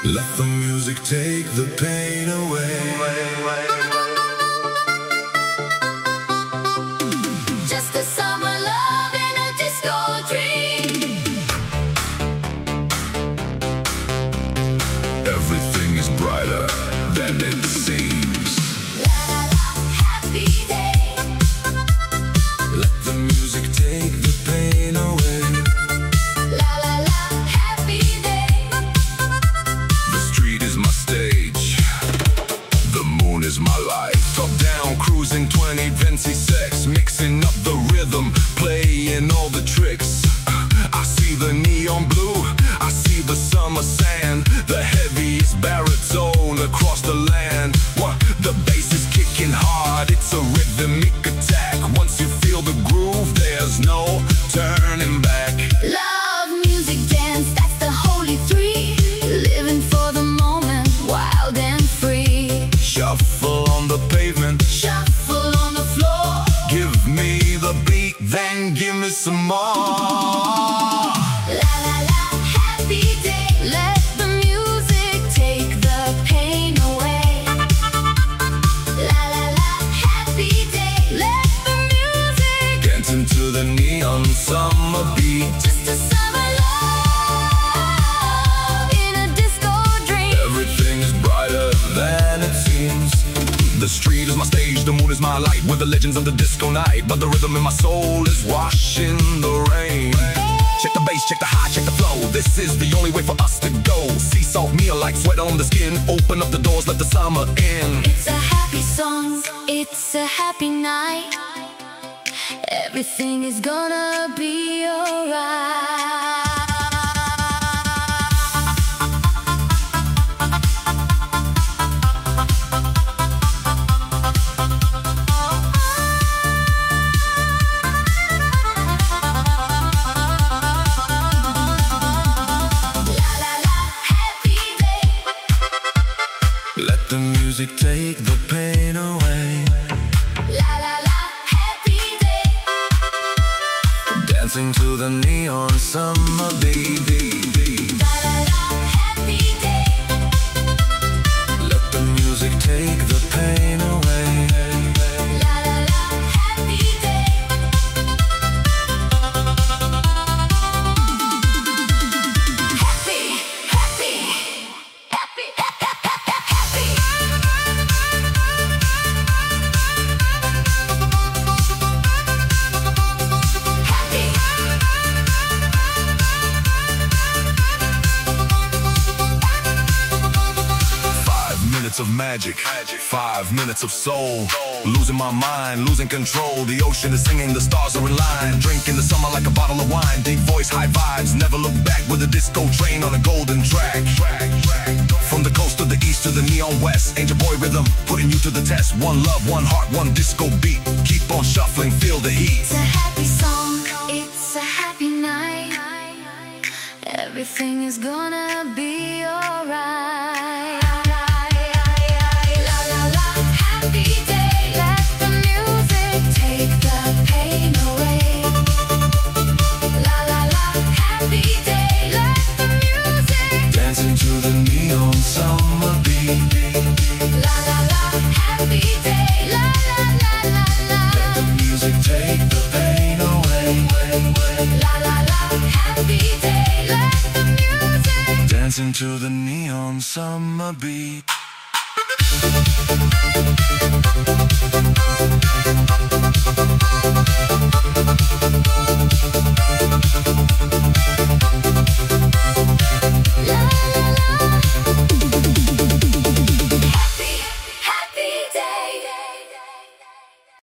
Let the music take the pain away. Just a summer love in a disco dream. Everything is brighter than it seems. La la la, happy day. Let the music take the pain away. La la la, happy day. The street is my stage. The moon is my life. Top down, cruising 20 Vinci sex. Mixing up the rhythm, playing all the tricks. I see the neon blue, I see the summer sand. The heaviest baritone across the land. The bass is kicking hard, it's a rhythmic attack. Once you feel the groove, there's no turning back. Love, music, dance, that's the holy three. Living for the moment, wild and free. Shuffle on the pavement, Shuffle on the floor. give me the beat, then give me some more. La la la, happy day. Let the music take the pain away. La la la, happy day. Let the music. Dancing to the neon summer beat. Just a summer love in a disco dream. Everything is brighter than it seems. The street is my stage, the moon is my light. We're the legends of the disco night, but the rhythm in my soul is washing the rain. Check the bass, check the high, check the flow. This is the only way for us to go. Sea salt meal like sweat on the skin. Open up the doors, let the summer in. It's a happy song, it's a happy night. Everything is gonna be alright. La la la, happy day. Let the music take the pain away. La la la, happy day. Dancing to the neon summer beat. La la la, happy day. Let the music take the pain away. La la la, happy day. Happy, happy, happy, happy. Happy. 5 minutes of magic, 5 minutes of soul. Losing my mind, losing control. The ocean is singing, the stars are in line. Drinking the summer like a bottle of wine. Deep voice, high vibes, never look back. With a disco train on a golden track. From the coast to the east to the neon west. Angel boy rhythm, putting you to the test. One love, one heart, one disco beat. Keep on shuffling, feel the heat. It's a happy song, it's a happy night. Everything is gonna be alright. La la la, happy day. Let the music take the pain away. La la la, happy day. Let the music. Dancing to the neon summer beat. La la la, happy day. La la la la la. Let the music take the pain away. La la la, happy day. Let the music. Dancing to the neon summer beat.